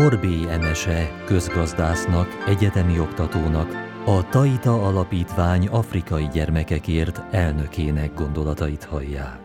Borbély Emese közgazdásznak, egyetemi oktatónak, a Taita Alapítvány afrikai gyermekekért elnökének gondolatait hallják.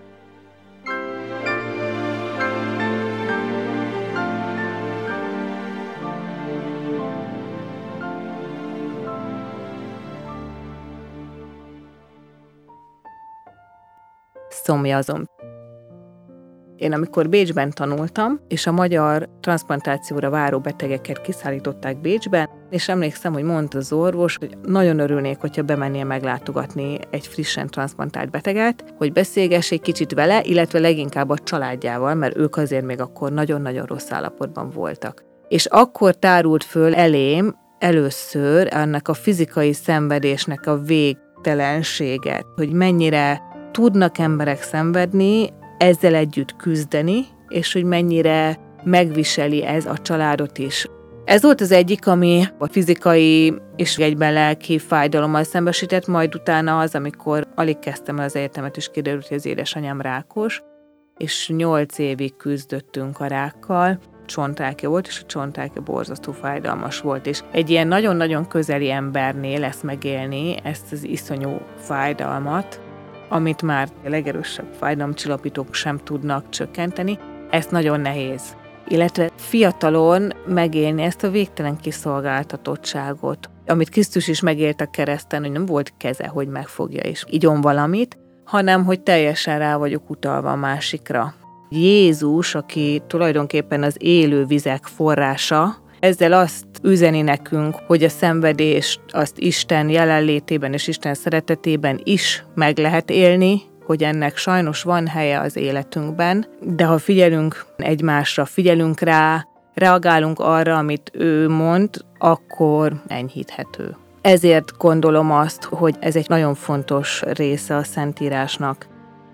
Szomjazom. Én amikor Bécsben tanultam, és a magyar transzplantációra váró betegeket kiszállították Bécsbe, és emlékszem, hogy mondta az orvos, hogy nagyon örülnék, hogyha bemennél meglátogatni egy frissen transzplantált beteget, hogy beszélgess egy kicsit vele, illetve leginkább a családjával, mert ők azért még akkor nagyon-nagyon rossz állapotban voltak. És akkor tárult föl elém először ennek a fizikai szenvedésnek a végtelenséget, hogy mennyire tudnak emberek szenvedni, ezzel együtt küzdeni, és hogy mennyire megviseli ez a családot is. Ez volt az egyik, ami a fizikai és egyben lelki fájdalommal szembesített, majd utána az, amikor alig kezdtem el az egyetemet, és kiderült, hogy az édesanyám rákos, és 8 évig küzdöttünk a rákkal. Csontrákja volt, és a csontrákja borzasztó fájdalmas volt, és egy ilyen nagyon-nagyon közeli embernél lesz megélni ezt az iszonyú fájdalmat, amit már a legerősebb fájdalomcsillapítók sem tudnak csökkenteni, ez nagyon nehéz. Illetve fiatalon megélni ezt a végtelen kiszolgáltatottságot, amit Krisztus is megélt a kereszten, hogy nem volt keze, hogy megfogja és igyon valamit, hanem hogy teljesen rá vagyok utalva a másikra. Jézus, aki tulajdonképpen az élő vizek forrása, ezzel azt üzeni nekünk, hogy a szenvedést azt Isten jelenlétében és Isten szeretetében is meg lehet élni, hogy ennek sajnos van helye az életünkben, de ha figyelünk egymásra, figyelünk rá, reagálunk arra, amit ő mond, akkor enyhíthető. Ezért gondolom azt, hogy ez egy nagyon fontos része a Szentírásnak.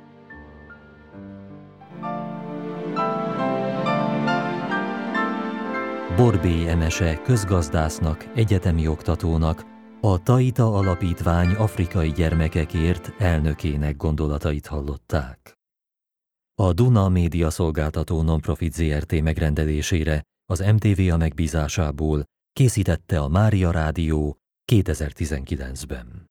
Borbély Emese közgazdásznak, egyetemi oktatónak, a Taita Alapítvány afrikai gyermekekért elnökének gondolatait hallották. A Duna Média Szolgáltató Nonprofit Zrt. Megrendelésére az MTVA megbízásából készítette a Mária Rádió 2019-ben.